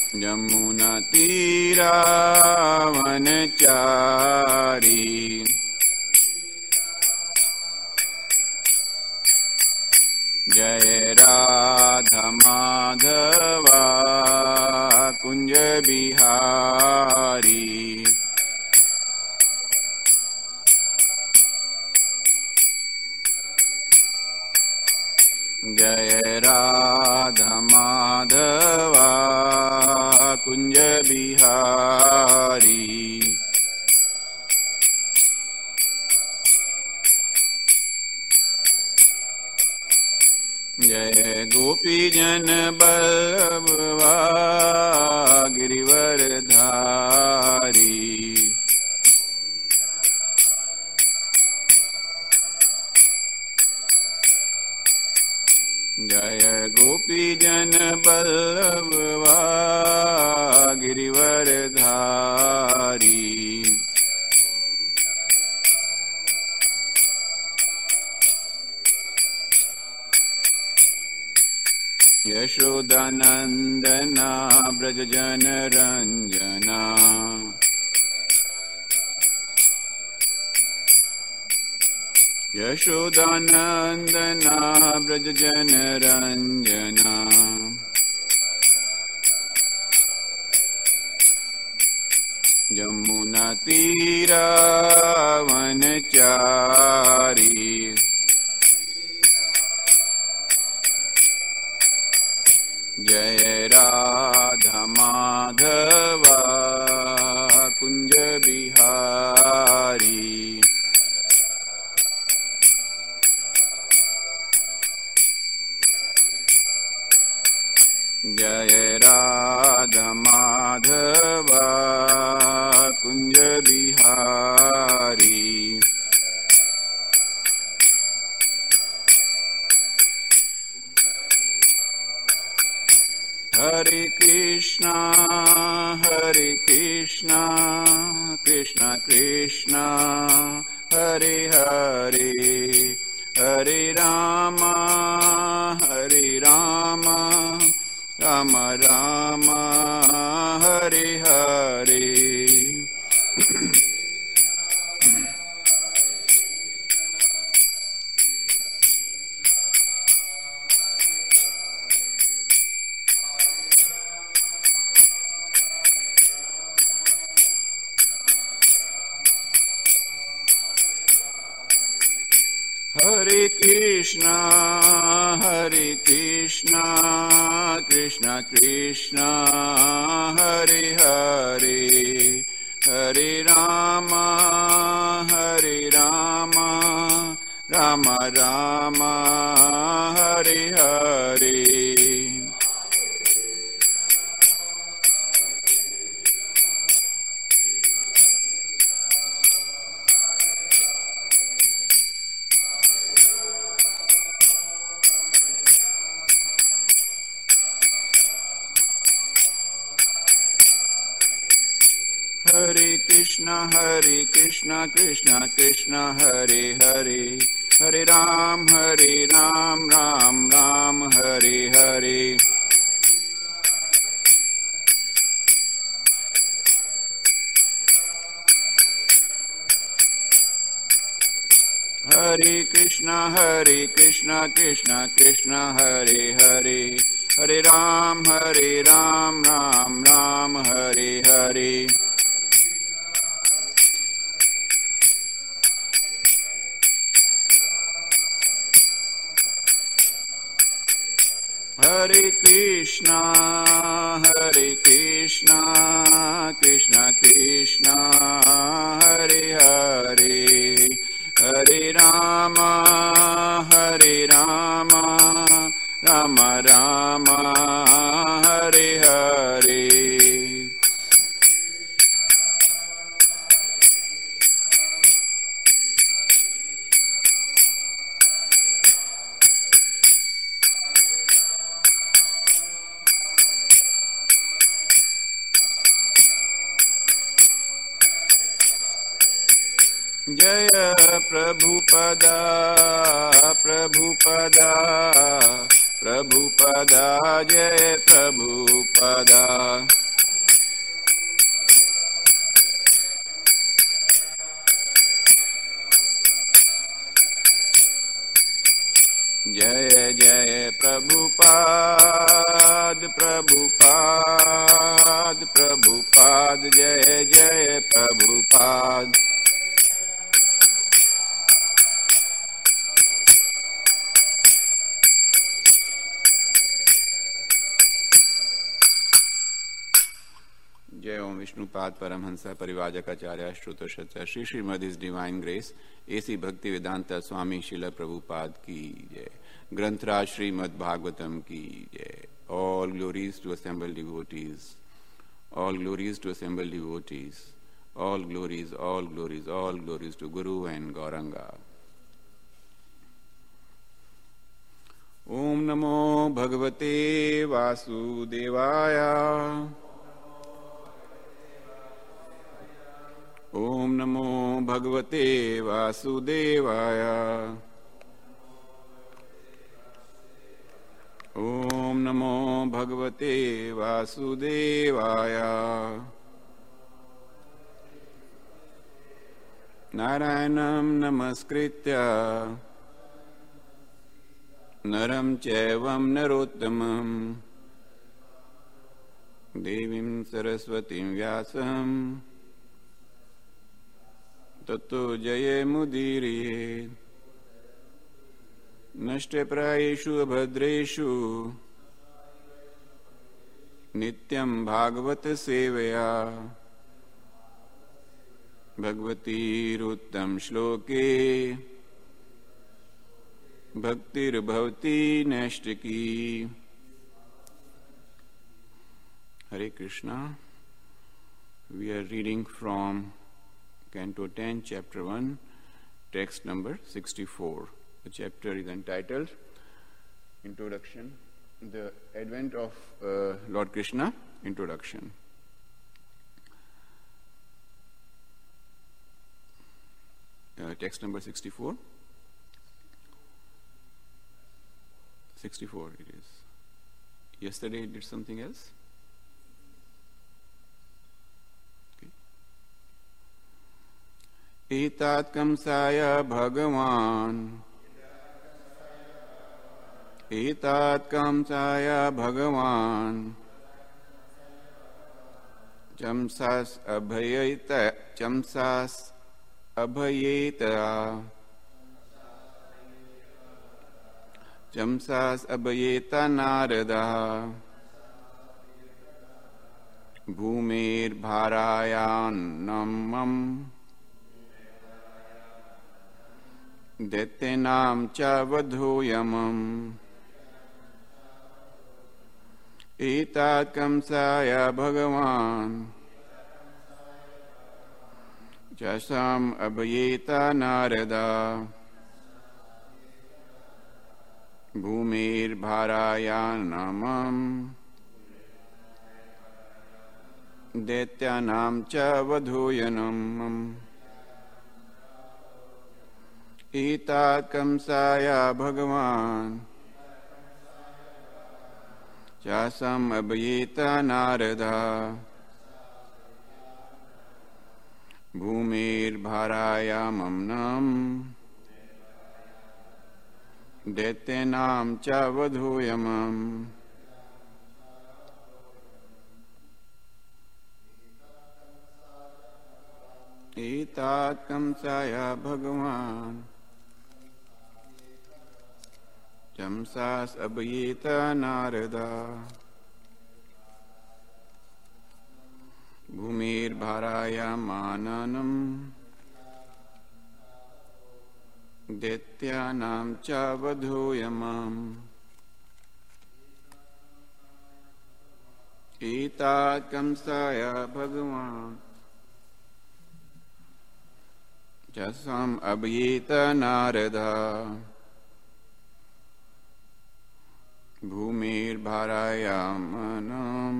यमुना तीरा वनचारी जय राधा माधवा कुंज बिहारी। जय राधा माधवा कुंज बिहारी। जय गोपी जन बल्लभा गिरिवर धारी। जय गोपी जन बल्लभा गिरिवर धारी। यशोदानंदना ब्रज जन रंजना यशोदानंदना ब्रज जन रंजना। यमुना तीरा वनचारी जय राधा माधवा कुंज बिहारी। जय राधा माधवा कुंज बिहारी। हरे कृष्णा कृष्ण कृष्ण हरे हरे हरे राम राम राम हरे हरे। हरे कृष्णा कृष्ण कृष्ण हरे हरे हरे राम राम राम हरे हरे। हरे कृष्ण कृष्ण कृष्ण हरे हरे हरे राम राम राम हरे हरे। हरे कृष्ण कृष्ण कृष्ण हरे हरे हरे राम राम राम हरे हरे। हरे कृष्ण कृष्ण कृष्ण हरे हरे हरे राम राम राम हरे हरे। जय प्रभुपदा प्रभुपदा जय प्रभुपदा जय जय प्रभुपाद प्रभुपाद प्रभुपाद जय जय प्रभुपाद जय ओम विष्णुपाद परमहंस परिवाजकाचार्य श्रुतोषत्र श्री श्रीमद his divine grace A C Bhaktivedanta स्वामी शिल प्रभुपाद की जय। ग्रंथराज श्रीमद भागवतम की जय। All glories to assemble devotees, all glories to assemble devotees, all glories, all glories, all glories to guru and Gauranga. ओम नमो भगवते वासुदेवाय, ओम नमो भगवते वासुदेवाय, ओम नमो भगवते वासुदेवाय। नारायणं नमस्कृत्य नरं चैवं नरोत्तमं देवीं सरस्वतीं व्यासं ततो जयमुदीरयेत्। नष्टप्रायेषु अभद्रेषु नित्यं भागवत सेवया भगवतीरुत्तम श्लोके भक्तिर्भवति नैष्टिकी। Hare Krishna. We are reading from Canto 10, Chapter 1, text number 64. The chapter is entitled Introduction, the Advent of Lord Krishna, Introduction. Text number 64. 64 it is. Yesterday it did something else. एतात् कंसाय भगवान्, एतात् कंसाय भगवान् चंसास् अभयेत, चंसास् अभयेत, चंसास् अभयेत नारदः भूमेर्भारायान्नमम् दैत्यनां च वधूयमम्। एतात् कंसाय भगवान् चसाम् अभयेत नारदा भूमेर्भारायान्नमम् दैत्यानां च वधूयनम्। एतात् कंसाय भगवान् चासम् अभयेत नारदा भूमेर्भारायामम् दैत्यनां च वधूयमम्। एतात् कंसाय भगवान् चंसास् अभयेत नारदा भूमिर्भारायामाननं दैत्यानां च वधूयमम्। एतात् कंसाय भगवान् चसाम् अभयेत नारदा भूमिर्भारायामनं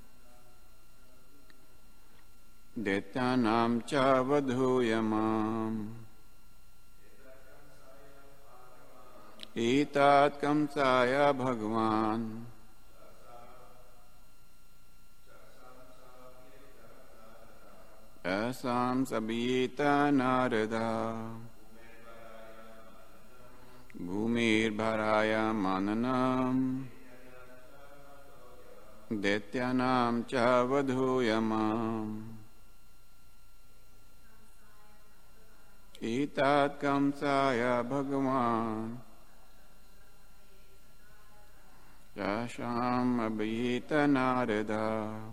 दैत्यानां च वधूयमम्। एतात कंसाय भगवान् असां सबीत नारदा भूमिर्भराय माननम् दैत्यानां च वधूयमाम् एतात कंसाय भगवान् याशाम् अभीत नारदा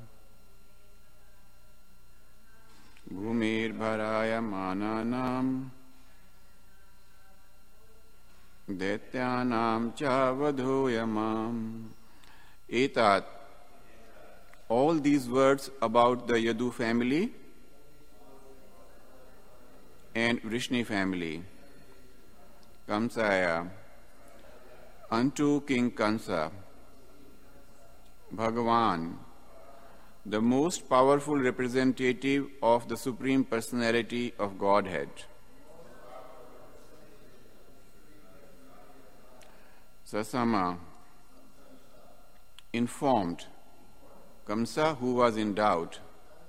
भूमिर्भराय माननम् दैत्यानां च वधूयमाम्. Etat. All these words about the Yadu family and Vrishni family. Kamsaya. Unto King Kansa. Bhagavan, the most powerful representative of the Supreme Personality of Godhead. Sasama, informed. Kamsa, who was in doubt.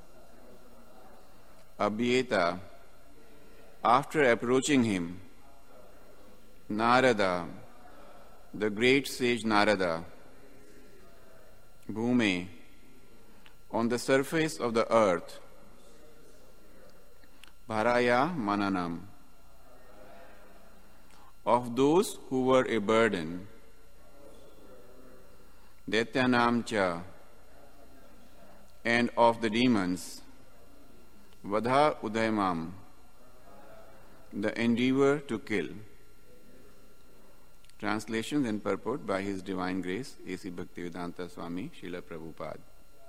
Abhyeta, after approaching him. Narada, the great sage Narada. Bhume, on the surface of the earth. Bharaya Mananam, of those who were a burden. Daityanam cha, and of the demons. Vadha Udaimam, the endeavor to kill. Translations and purport by His Divine Grace, A.C. Bhaktivedanta Swami, Srila Prabhupada.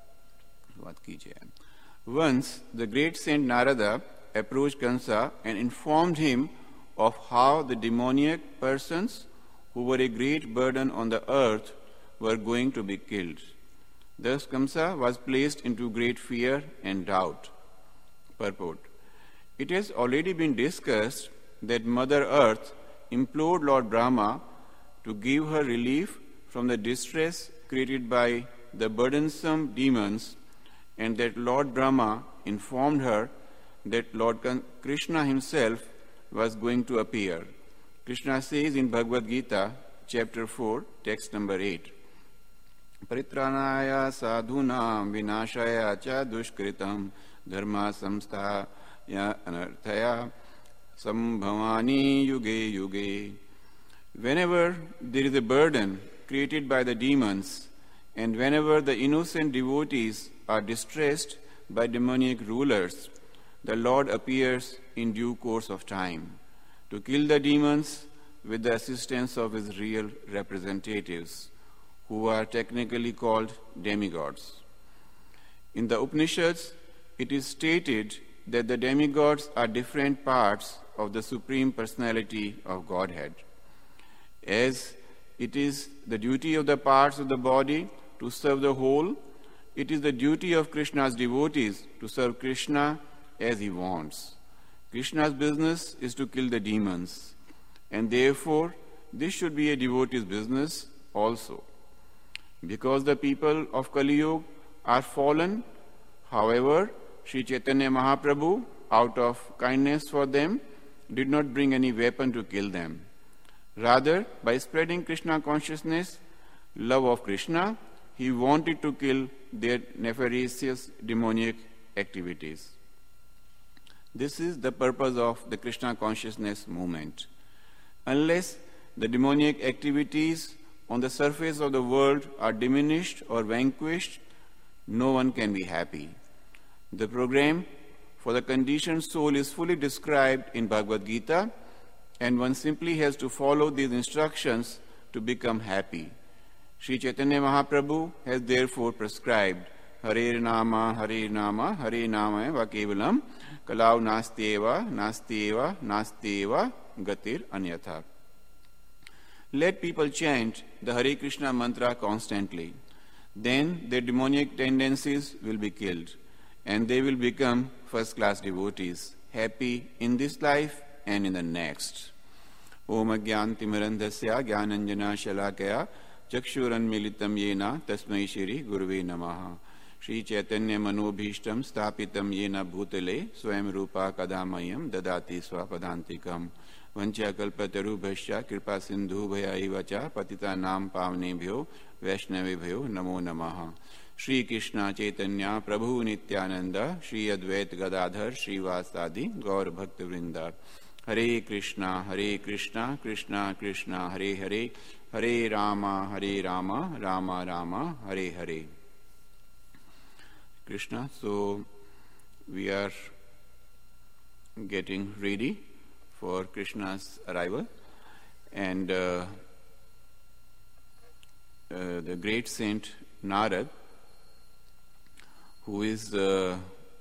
Once, the great Saint Narada approached Kansa and informed him of how the demoniac persons who were a great burden on the earth were going to be killed. Thus Kamsa was placed into great fear and doubt. Purport. It has already been discussed that Mother Earth implored Lord Brahma to give her relief from the distress created by the burdensome demons, and that Lord Brahma informed her that Lord Krishna himself was going to appear. Krishna says in Bhagavad Gita, chapter 4, text number 8, Paritranaya sadhunam vinashaya cha dushkritam dharma samstha ya anarthaya sambhavani yuge yuge. Whenever there is a burden created by the demons, and whenever the innocent devotees are distressed by demoniac rulers, the Lord appears in due course of time to kill the demons with the assistance of His real representatives, who are technically called demigods. In the Upanishads, it is stated that the demigods are different parts of the Supreme Personality of Godhead. As it is the duty of the parts of the body to serve the whole, it is the duty of Krishna's devotees to serve Krishna as he wants. Krishna's business is to kill the demons, and therefore this should be a devotee's business also. Because the people of Kali Yuga are fallen, however, Sri Chaitanya Mahaprabhu, out of kindness for them, did not bring any weapon to kill them. Rather, by spreading Krishna consciousness, love of Krishna, he wanted to kill their nefarious demoniac activities. This is the purpose of the Krishna consciousness movement. Unless the demoniac activities on the surface of the world are diminished or vanquished, no one can be happy. The program for the conditioned soul is fully described in Bhagavad Gita, and one simply has to follow these instructions to become happy. Sri Chaitanya Mahaprabhu has therefore prescribed Hare Nama, Hare Nama, Hare Nama va Kevalam, Kalau Nastyeva, Nastyeva, Nastyeva, Gatir Anyatha. Let people chant the Hare Krishna mantra constantly. Then their demoniac tendencies will be killed, and they will become first-class devotees, happy in this life and in the next. Om Agyantimirandhasya Gyananjana Shalakaya Chakshuranmilitam Yena Tasmai Shri Guruve Namaha. Shri Chaitanya Manobhishtam Stapitam Yena Bhutale Swayam Rupa Kadamayam Dadati Swapadantikam. Vancha Kalpatarubhasya Kripa Sindhu Bhayaivacha Patita Nam Pavnebhyo Vaishnavebhyo Namo Namaha. Shri Krishna Chaitanya Prabhu Nityananda Shri Advait Gadadhar Shri Vasadi Gaur Bhakta Vrinda. Hare Krishna Krishna Krishna Hare Hare Hare Rama Rama Rama Hare Hare. Krishna. So we are getting ready for Krishna's arrival, and the great saint Narad, who is a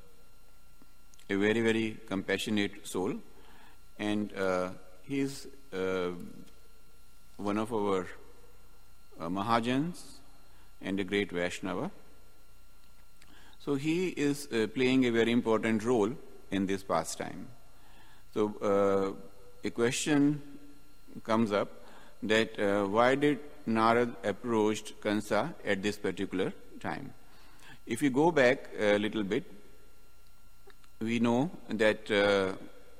very, very compassionate soul, and he is one of our Mahajans and a great Vaishnava. So he is playing a very important role in this pastime. So a question comes up that why did Narad approached Kansa at this particular time? If we go back a little bit, we know that the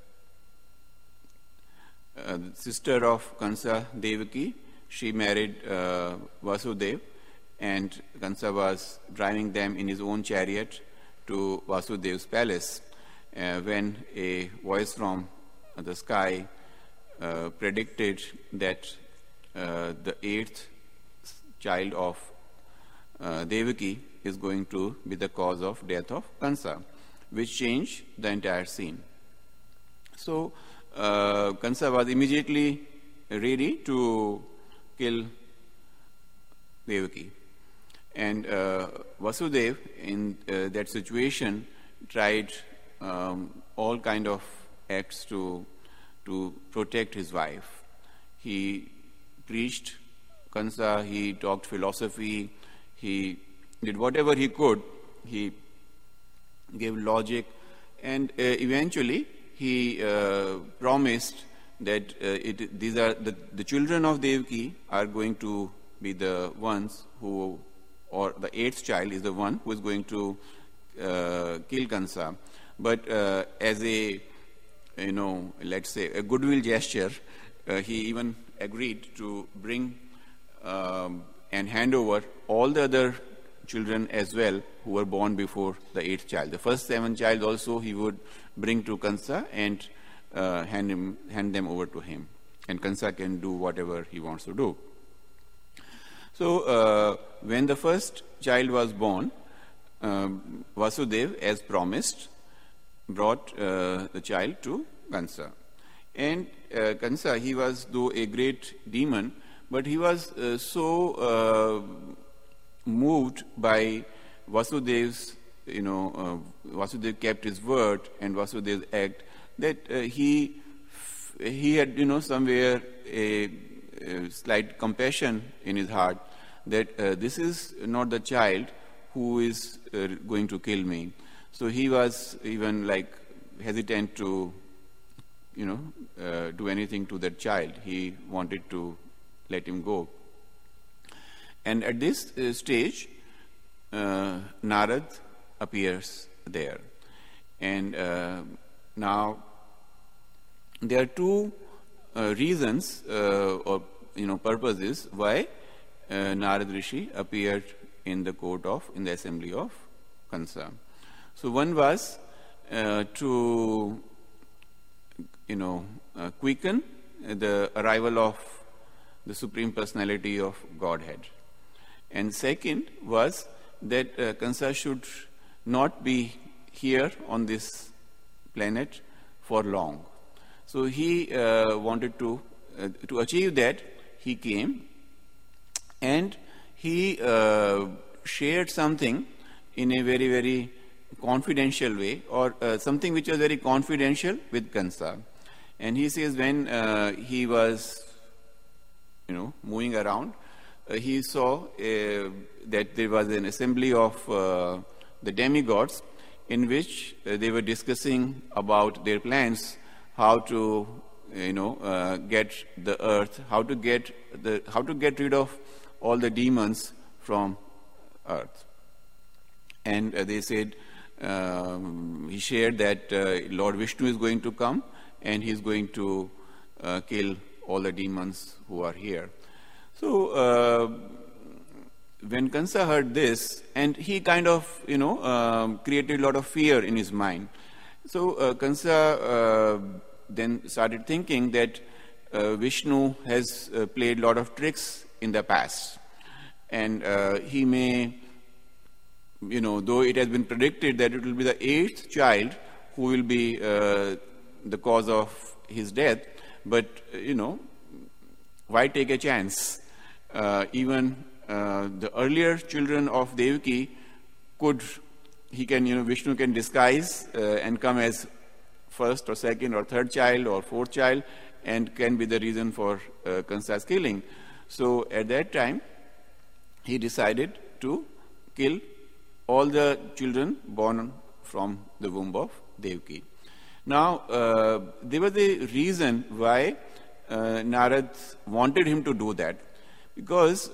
sister of Kansa, Devaki, she married Vasudeva, and Kansa was driving them in his own chariot to Vasudeva's palace when a voice from the sky predicted that the 8th child of Devaki is going to be the cause of death of Kansa, which changed the entire scene. So Kansa was immediately ready to kill Devaki. And Vasudeva, in that situation, tried all kind of acts to protect his wife. He preached Kansa, he talked philosophy, he did whatever he could, he gave logic, and eventually he promised that these are the children of Devaki are going to be the ones who, or the 8th child is the one who is going to kill Kansa. But as a, let's say a goodwill gesture, he even agreed to bring and hand over all the other children as well who were born before the 8th child. The first 7 child also he would bring to Kansa and hand them over to him. And Kansa can do whatever he wants to do. So when the first child was born, Vasudeva, as promised, brought the child to Kansa. And Kansa, he was though a great demon, but he was so moved by Vasudeva's, Vasudeva kept his word and Vasudeva's act, that he had, somewhere a slight compassion in his heart that this is not the child who is going to kill me. So he was even hesitant to, do anything to that child. He wanted to let him go. And at this stage, Narad appears there. And now there are 2 reasons or purposes why Narad Rishi appeared in the assembly of Kansa. So one was to quicken the arrival of the Supreme Personality of Godhead. And second was that Kansa should not be here on this planet for long. So he wanted to achieve that, he came and he shared something in a very, very confidential way, or something which was very confidential with Kansa. And he says when he was, moving around, he saw that there was an assembly of the demigods in which they were discussing about their plans, how to, get the earth, how to get rid of all the demons from earth. And they said, he shared that Lord Vishnu is going to come and he's going to kill all the demons who are here. So when Kansa heard this, and he kind of created a lot of fear in his mind. So Kansa then started thinking that Vishnu has played a lot of tricks in the past, and he may, though it has been predicted that it will be the 8th child who will be the cause of his death, but why take a chance? Even the earlier children of Devaki Vishnu can disguise and come as first or second or third child or fourth child, and can be the reason for Kansa's killing. So at that time, he decided to kill all the children born from the womb of Devaki. Now, there was a reason why Narad wanted him to do that, because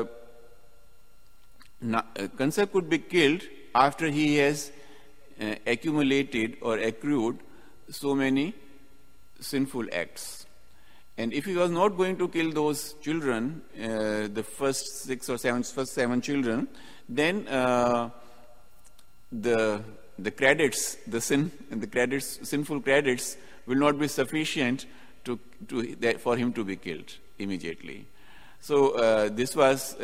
Kansa could be killed after he has accumulated or accrued so many sinful acts. And if he was not going to kill those children, the first 7 children, then the sinful credits will not be sufficient for him to be killed immediately. So this was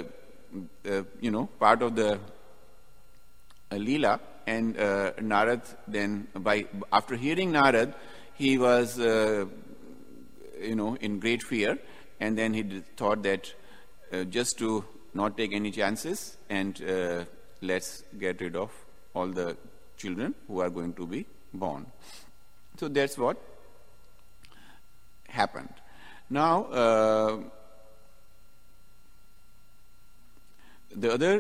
part of the Leela, and Narad then, after hearing Narad, he was in great fear, and then he thought that just to not take any chances, and let's get rid of all the children who are going to be born. So that's what happened. Now, the other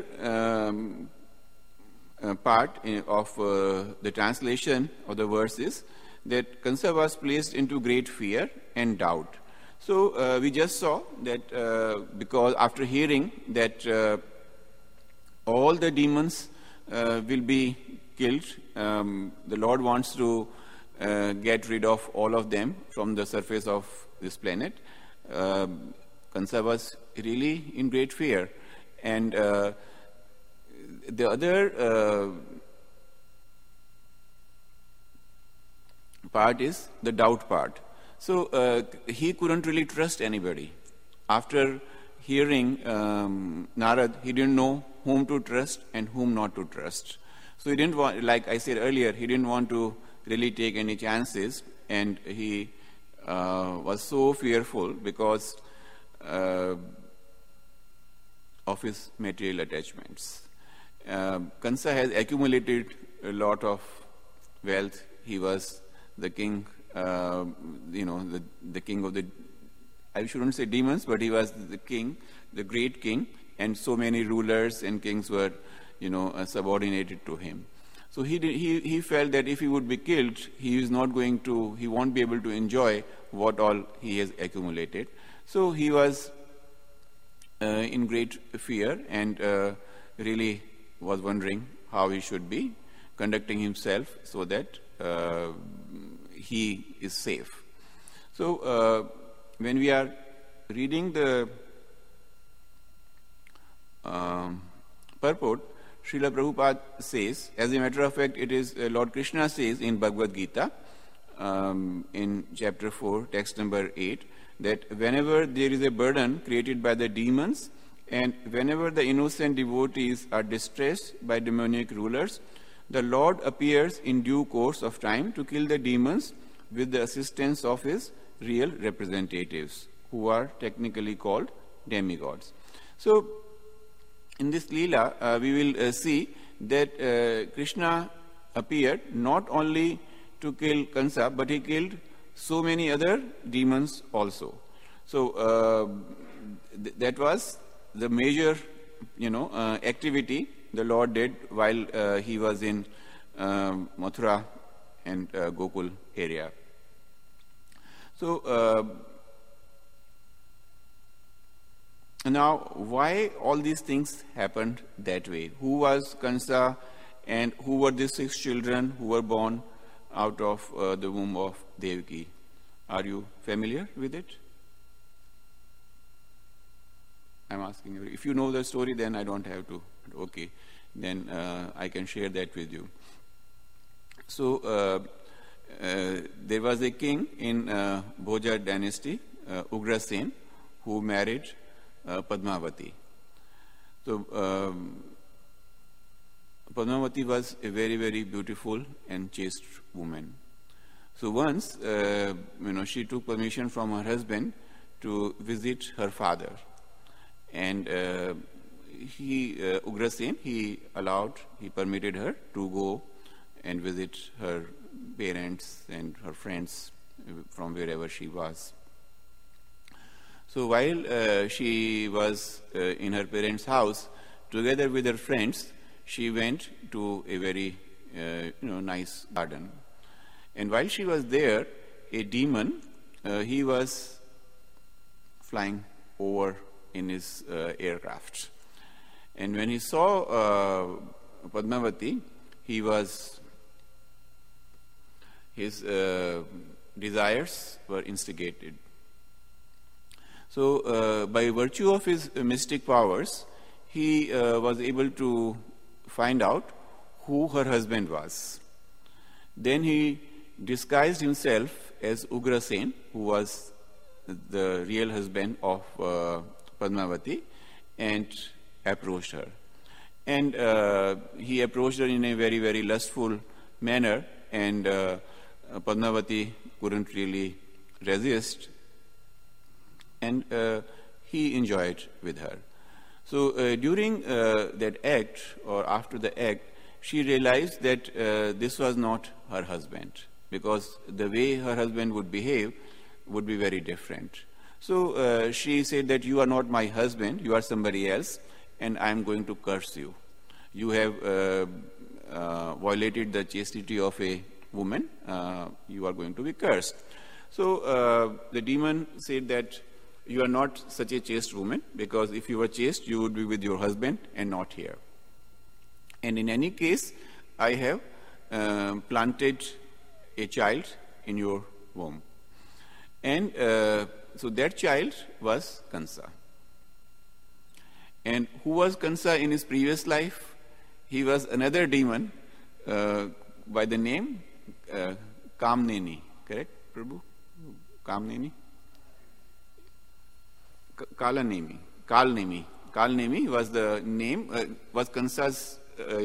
part of the translation of the verse is that Kansa was placed into great fear and doubt. So we just saw that because after hearing that all the demons will be killed, the Lord wants to get rid of all of them from the surface of this planet. Kansa was really in great fear. And the other part is the doubt part. So he couldn't really trust anybody. After hearing Narad, he didn't know whom to trust and whom not to trust. So he didn't want, like I said earlier, he didn't want to really take any chances, and he was so fearful because of his material attachments. Kansa has accumulated a lot of wealth. He was the king, the king of the, I shouldn't say demons, but he was the king, the great king, and so many rulers and kings were, subordinated to him. So he felt that if he would be killed, he won't be able to enjoy what all he has accumulated. So he was in great fear, and really was wondering how he should be conducting himself so that he is safe. So when we are reading the purport, Srila Prabhupada says, as a matter of fact, it is Lord Krishna says in Bhagavad Gita, in chapter 4, text number 8, that whenever there is a burden created by the demons, and whenever the innocent devotees are distressed by demoniac rulers, the Lord appears in due course of time to kill the demons with the assistance of his real representatives, who are technically called demigods. So, in this Leela, we will see that Krishna appeared not only to kill Kansa, but he killed so many other demons also. So that was the major, activity the Lord did while he was in Mathura and Gokul area. So now, why all these things happened that way? Who was Kansa, and who were these 6 children who were born out of the womb of Devaki? Are you familiar with it? I'm asking you. If you know the story, then I don't have to. Okay, then I can share that with you. So there was a king in Bhoja dynasty, Ugrasen, who married Padmavati. So Padmavati was a very, very beautiful and chaste woman. So once, she took permission from her husband to visit her father, and Ugrasen, he permitted her to go and visit her parents and her friends from wherever she was. So while she was in her parents' house, together with her friends, she went to a very nice garden. And while she was there, a demon, he was flying over in his aircraft. And when he saw Padmavati, his desires were instigated. So by virtue of his mystic powers, he was able to find out who her husband was. Then he disguised himself as Ugrasen, who was the real husband of Padmavati, and approached her. And he approached her in a very, very lustful manner, and Padmavati couldn't really resist, and he enjoyed with her. So during that act, or after the act, she realized that this was not her husband, because the way her husband would behave would be very different. So she said that you are not my husband, you are somebody else, and I am going to curse you. You have violated the chastity of a woman, you are going to be cursed. So the demon said that you are not such a chaste woman, because if you were chaste, you would be with your husband and not here. And in any case, I have planted a child in your womb. And so that child was Kansa. And who was Kansa in his previous life? He was another demon by the name Kamneni. Correct, Prabhu? Kamneni? Kalnemi. Kalnemi was the name, was Kansa's,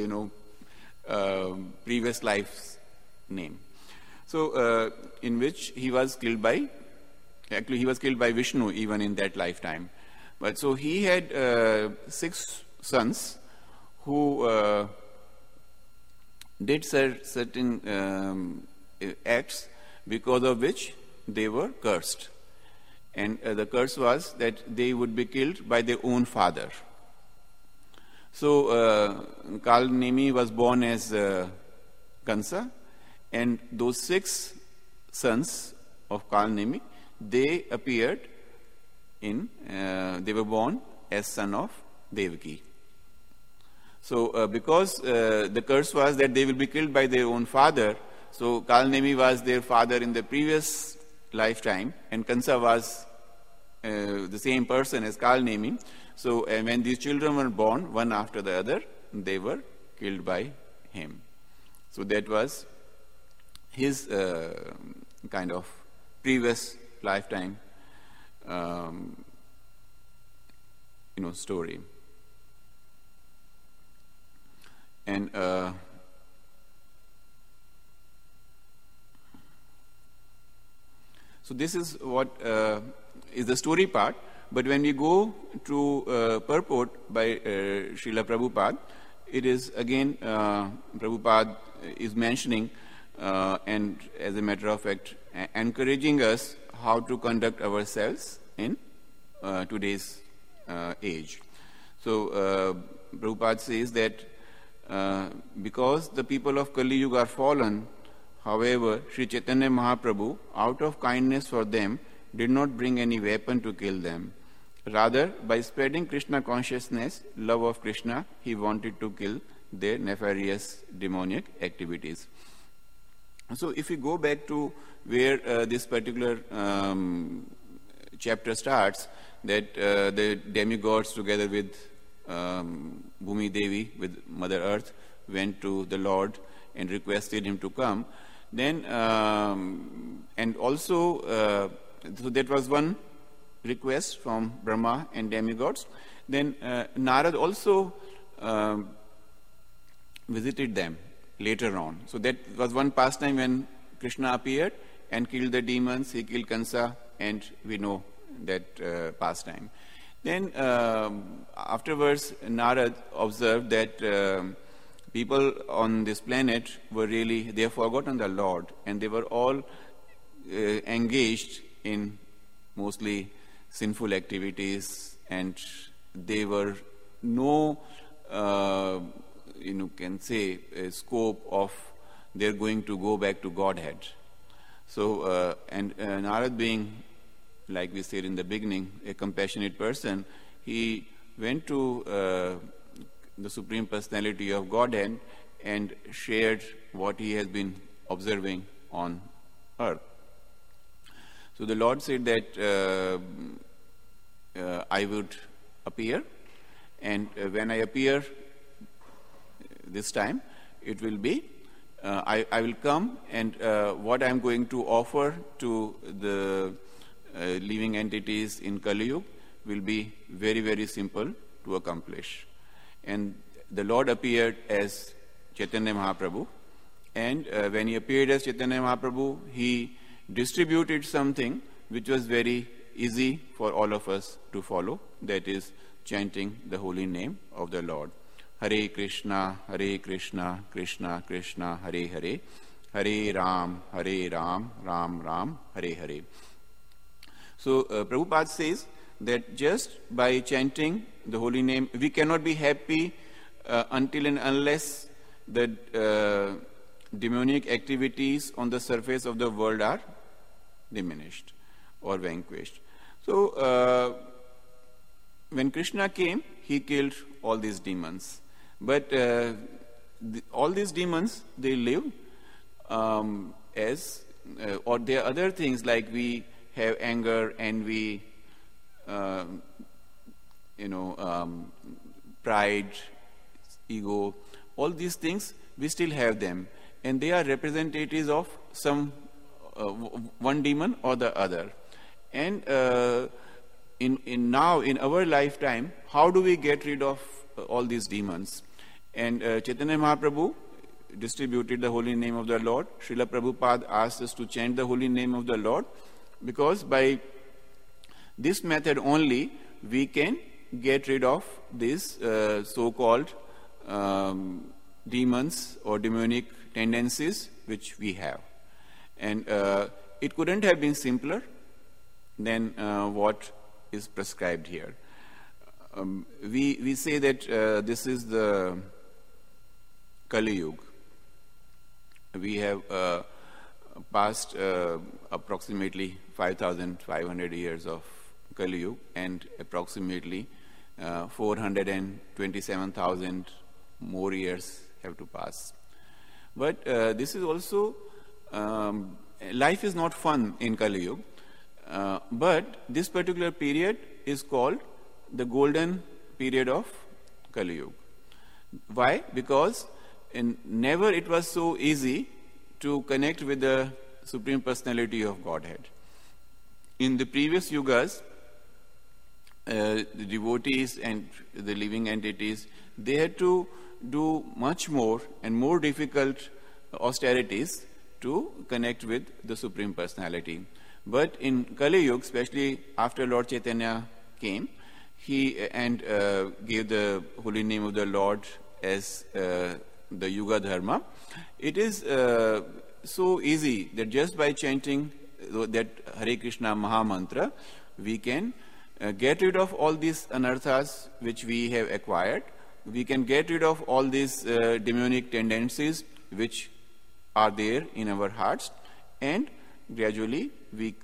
previous life's name. So, in which he was killed by Vishnu even in that lifetime. But so he had 6 sons who did certain acts because of which they were cursed. And the curse was that they would be killed by their own father. So Kalnemi was born as Kansa, and those 6 sons of Kalnemi, they appeared they were born as son of Devaki. So because the curse was that they will be killed by their own father, so Kalnemi was their father in the previous lifetime, and Kansa was the same person as Kalnemi. So when these children were born, one after the other, they were killed by him. So that was his kind of previous lifetime story. And so this is what is the story part. But when we go to purport by Srila Prabhupada, it is again Prabhupada is mentioning and as a matter of fact encouraging us how to conduct ourselves in today's age. So Prabhupada says that because the people of Kali Yuga are fallen, However, Sri Chaitanya Mahaprabhu, out of kindness for them, did not bring any weapon to kill them. Rather, by spreading Krishna consciousness, love of Krishna, he wanted to kill their nefarious demonic activities. So if we go back to where this particular chapter starts, that the demigods together with Bhumi Devi, with Mother Earth, went to the Lord and requested him to come. Then, and also, so that was one request from Brahma and demigods. Then Narad also visited them later on. So that was one pastime when Krishna appeared and killed the demons. He killed Kansa, and we know that pastime. Then afterwards, Narad observed that people on this planet were really, they have forgotten the Lord, and they were all engaged in mostly sinful activities, and they were no, can say, scope of they're going to go back to Godhead. So, and Narad being, like we said in the beginning, a compassionate person, he went to the Supreme Personality of Godhead and shared what he has been observing on earth. So the Lord said that I would appear, and when I appear this time, it will be, I will come, and what I am going to offer to the living entities in Kali Yuga will be very, very simple to accomplish. And the Lord appeared as Chaitanya Mahaprabhu, and when he appeared as Chaitanya Mahaprabhu, he distributed something which was very easy for all of us to follow, that is chanting the holy name of the Lord. Hare Krishna, Krishna Krishna, Hare Hare, Hare Ram, Ram Ram, Hare Hare. So Prabhupada says that just by chanting the holy name, we cannot be happy until and unless the demonic activities on the surface of the world are diminished or vanquished. So when Krishna came, he killed all these demons. But all these demons, they live as, or there are other things like we have anger, envy, pride, ego, all these things, we still have them. And they are representatives of some one demon or the other. And in our lifetime, how do we get rid of all these demons? And Chaitanya Mahaprabhu distributed the holy name of the Lord. Srila Prabhupada asked us to chant the holy name of the Lord, because by this method only we can get rid of these so-called demons or demonic tendencies which we have. And it couldn't have been simpler than what is prescribed here. We say that this is the Kali Yuga. We have passed approximately 5,500 years of Kali Yuga, and approximately 427,000 more years have to pass. But this is also, life is not fun in Kali Yuga, but this particular period is called the golden period of Kali Yuga. Why? Because never it was so easy to connect with the Supreme Personality of Godhead. In the previous yugas, the devotees and the living entities, they had to do much more and more difficult austerities to connect with the Supreme Personality. But in Kali Yuga, especially after Lord Chaitanya came, he gave the holy name of the Lord as the Yuga Dharma. It is so easy that just by chanting that Hare Krishna Maha Mantra, we can get rid of all these anarthas which we have acquired. We can get rid of all these demonic tendencies which are there in our hearts, and gradually we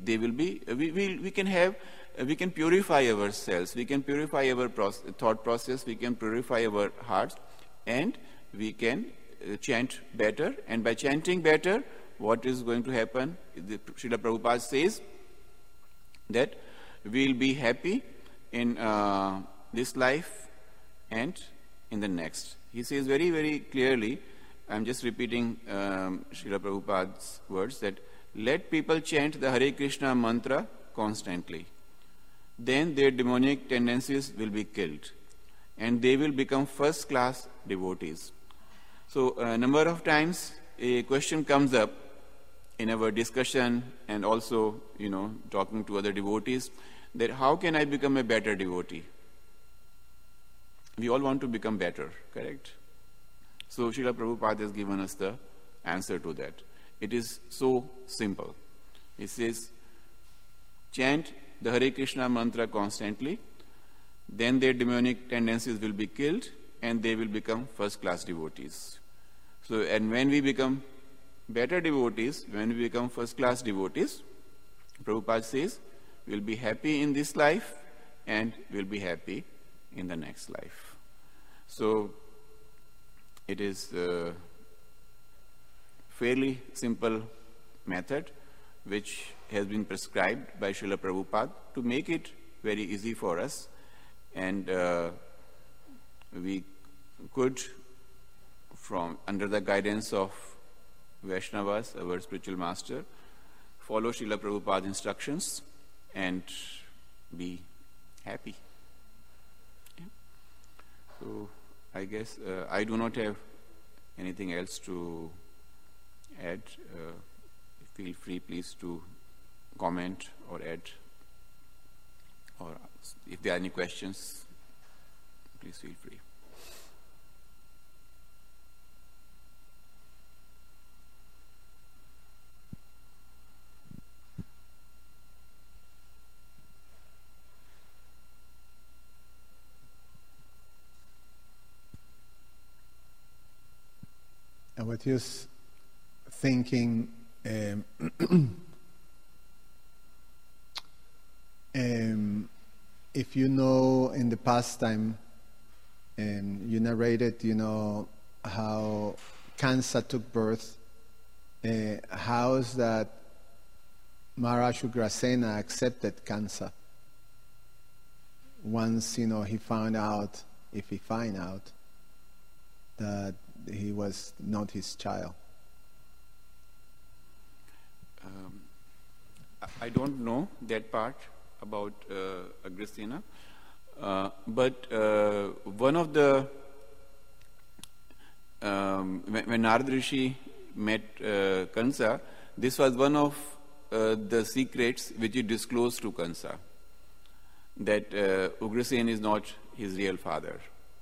can purify ourselves, we can purify our thought process, we can purify our hearts, and we can chant better. And by chanting better, what is going to happen? Srila Prabhupada says that we will be happy in this life and in the next. He says very, very clearly, I'm just repeating Srila Prabhupada's words, that let people chant the Hare Krishna mantra constantly. Then their demonic tendencies will be killed, and they will become first-class devotees. So a number of times a question comes up in our discussion and also, talking to other devotees, that how can I become a better devotee? We all want to become better, correct? So Srila Prabhupada has given us the answer to that. It is so simple. He says, chant the Hare Krishna mantra constantly, then their demonic tendencies will be killed and they will become first-class devotees. So, and when we become better devotees, when we become first-class devotees, Prabhupada says, we'll be happy in this life and we'll be happy in the next life. So, it is a fairly simple method which has been prescribed by Srila Prabhupada to make it very easy for us, and we could, from under the guidance of Vaishnavas, our spiritual master, follow Srila Prabhupada's instructions and be happy. Yeah. So I guess I do not have anything else to add. Feel free, please, to comment or add, or if there are any questions, please feel free. I was just thinking, if you know in the past time, you narrated, how Kansa took birth, how is that Maharaj Ugrasena accepted Kansa once, he found out, if he find out, that he was not his child? I don't know that part about Ugrasena, but one of the when Narad Rishi met Kansa, this was one of the secrets which he disclosed to Kansa, that Ugrasena is not his real father.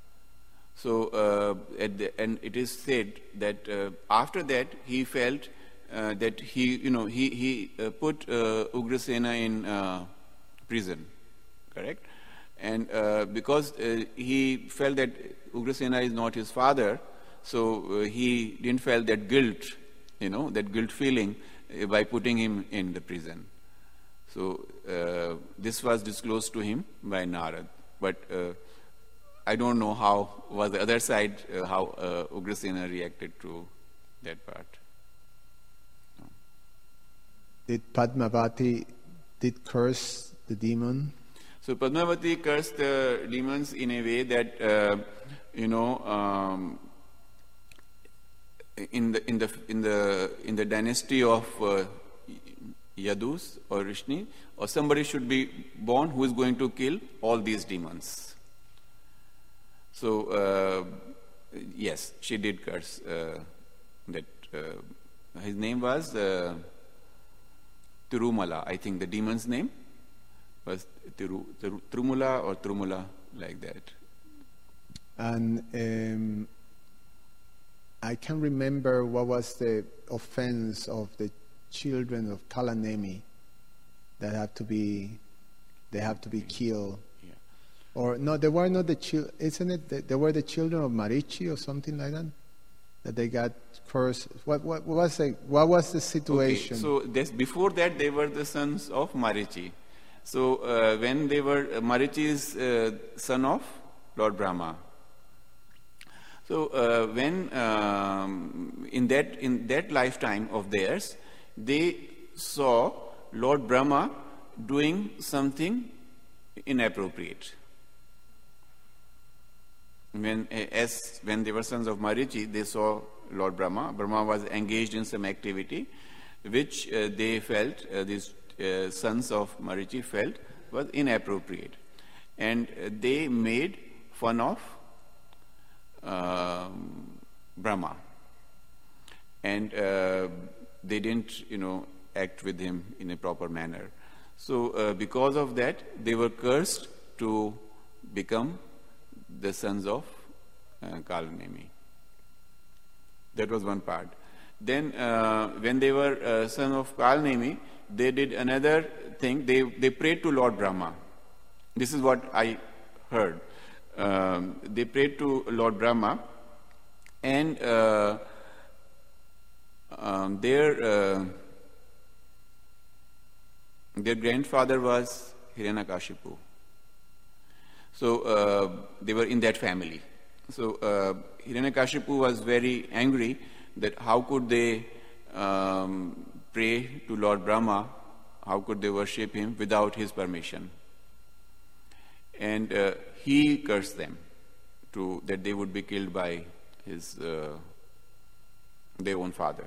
So and it is said that after that he felt that he put Ugrasena in prison, correct? And because he felt that Ugrasena is not his father, so he didn't feel that guilt, that guilt feeling by putting him in the prison. So this was disclosed to him by Narad, but I don't know how was the other side, how Ugrasena reacted to that part. No. Did Padmavati curse the demon? So Padmavati cursed the demons in a way that in the dynasty of Yadus or Rishni, or somebody should be born who is going to kill all these demons. So yes, she did curse that. His name was Tirumala. I think the demon's name was Tirumala or Trumula, like that. And I can remember what was the offense of the children of Kalanemi that have to be killed. Yeah. Or no, they were not the children. Isn't it? They were the children of Marichi or something like that. that they got cursed. What was the situation? Okay, so before that they were the sons of Marichi. So when they were Marichi's son of Lord Brahma. So when in that lifetime of theirs, they saw Lord Brahma doing something inappropriate. When they were sons of Marichi, they saw Lord Brahma. Brahma was engaged in some activity which they felt, these sons of Marichi felt was inappropriate. And they made fun of Brahma. And they didn't, act with him in a proper manner. So because of that, they were cursed to become the sons of Kalanemi. That was one part. Then when they were sons of Kalanemi, they did another thing. They prayed to Lord Brahma. This is what I heard. They prayed to Lord Brahma, and their grandfather was Hiranyakashipu. So they were in that family. So Hiranyakashipu was very angry that how could they pray to Lord Brahma, how could they worship him without his permission. And he cursed them that they would be killed by their own father.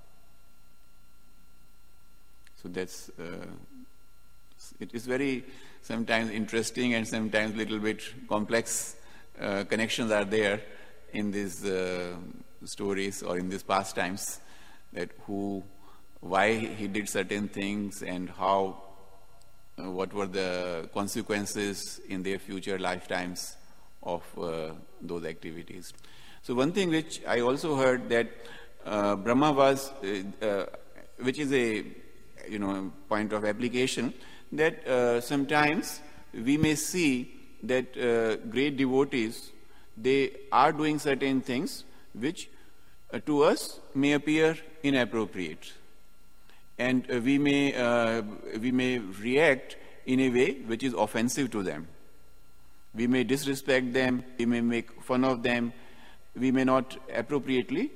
So that's it is very sometimes interesting and sometimes little bit complex connections are there in these stories or in these pastimes, that why he did certain things and how what were the consequences in their future lifetimes of those activities. So one thing which I also heard that Brahma was, which is a point of application, that sometimes we may see that great devotees, they are doing certain things which to us may appear inappropriate, and we may react in a way which is offensive to them. We may disrespect them, we may make fun of them, we may not appropriately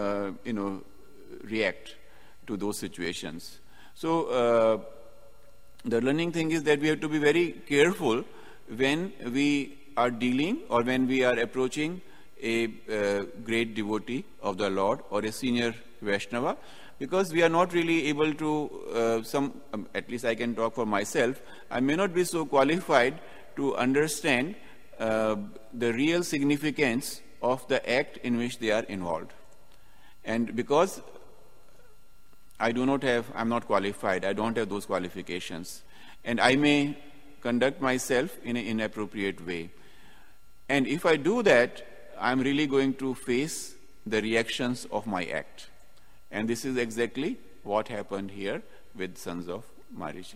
react to those situations. So the learning thing is that we have to be very careful when we are dealing or when we are approaching a great devotee of the Lord or a senior Vaishnava, because we are not really able to, at least I can talk for myself, I may not be so qualified to understand the real significance of the act in which they are involved. And because I'm not qualified, I don't have those qualifications, and I may conduct myself in an inappropriate way. And if I do that, I'm really going to face the reactions of my act. And this is exactly what happened here with sons of Marichi.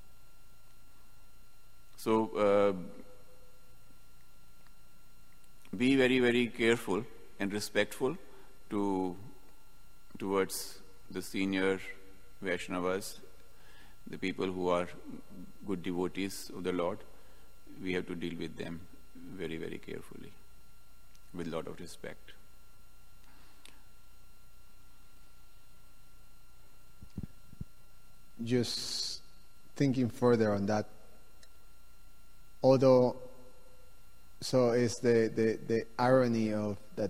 So be very, very careful and respectful towards the senior Vaishnavas, the people who are good devotees of the Lord. We have to deal with them very, very carefully, with a lot of respect. Just thinking further on that, although, so is the irony of that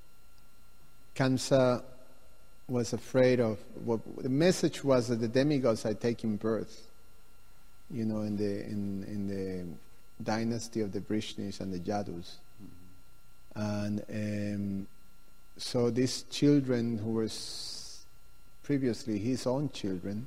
Kamsa was afraid of, what the message was that the demigods are taking birth, in the dynasty of the Vrishnis and the Yadus. And so these children who were previously his own children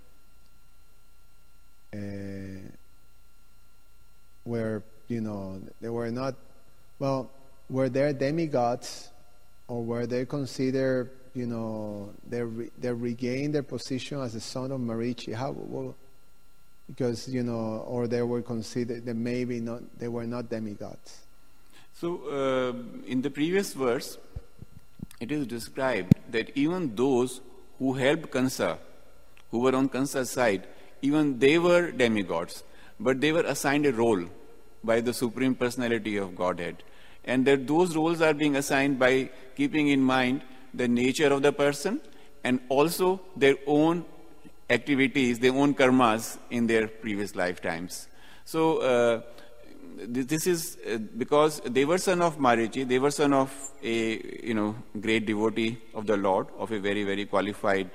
were, they were not, were they demigods, or were they considered, they regained their position as the son of Marichi? Because, or they were considered, they were not demigods. So in the previous verse, it is described that even those who helped Kansa, who were on Kansa's side, even they were demigods, but they were assigned a role by the Supreme Personality of Godhead. And that those roles are being assigned by keeping in mind the nature of the person and also their own activities, their own karmas in their previous lifetimes. So this is because they were son of Marichi, they were son of a great devotee of the Lord, of a very, very qualified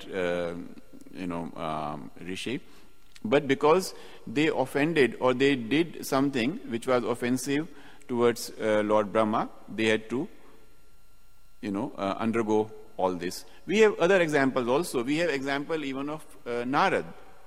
rishi. But because they offended or they did something which was offensive towards Lord Brahma, they had to undergo all this. We have other examples also. We have example even of Narad.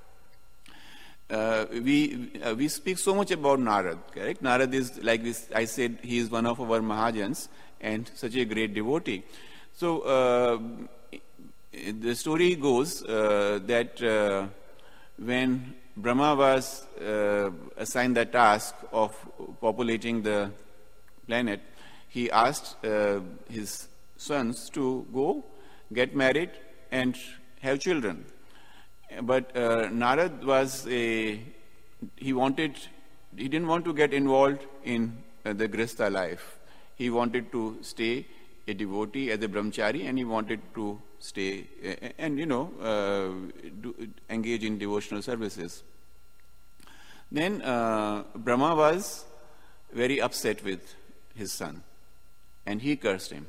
We speak so much about Narad, correct? Narad is, like this, I said, he is one of our Mahajans and such a great devotee. So the story goes that when Brahma was assigned the task of populating the planet, he asked his sons to go get married and have children. But Narad was he didn't want to get involved in the Grihastha life. He wanted to stay a devotee as a brahmachari, and he wanted to stay and engage in devotional services. Then Brahma was very upset with his son, and he cursed him.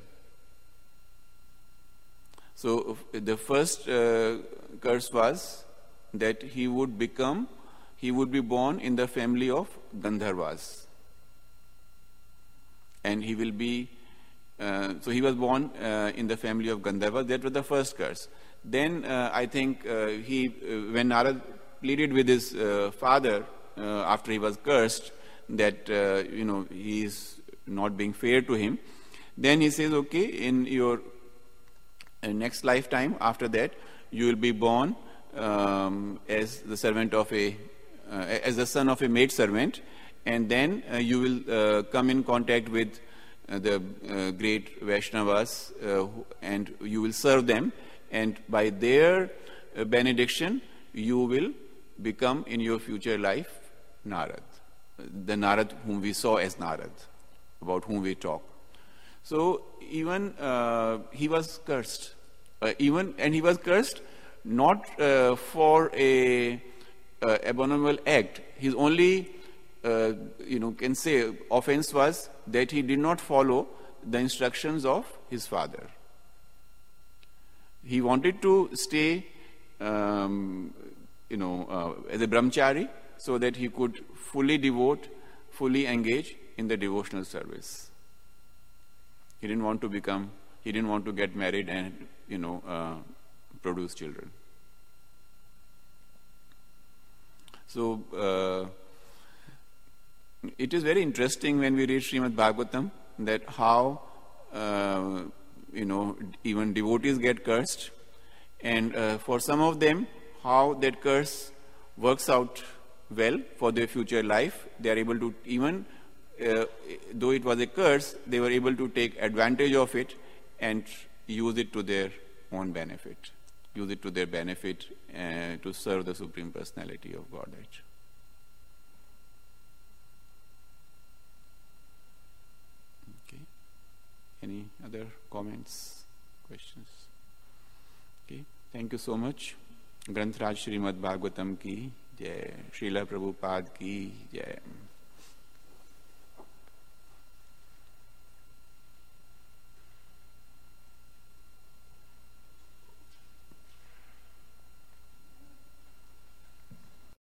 So the first curse was that he would be born in the family of Gandharvas, and he will be. So he was born in the family of Gandharvas. That was the first curse. Then I think when Narad pleaded with his father after he was cursed that he is not being fair to him, then he says, okay, in your next lifetime after that, you will be born as the servant of as the son of a maid servant, and then you will come in contact with the great Vaishnavas and you will serve them, and by their benediction you will become in your future life Narad, the Narad whom we saw as Narad, about whom we talk. So even he was cursed, and he was cursed not for a abominable act. His only can say offense was that he did not follow the instructions of his father. He wanted to stay as a brahmachari so that he could fully engage in the devotional service. He didn't want to get married and produce children. So it is very interesting when we read Srimad Bhagavatam that how even devotees get cursed, and for some of them how that curse works out well for their future life. They are able to, even though it was a curse, they were able to take advantage of it and use it to their own benefit, to serve the Supreme Personality of Godhead. Okay. Any other comments, questions? Okay. Thank you so much. Granth Raj Srimad Bhagavatam ki jai. Srila Prabhupada ki jai.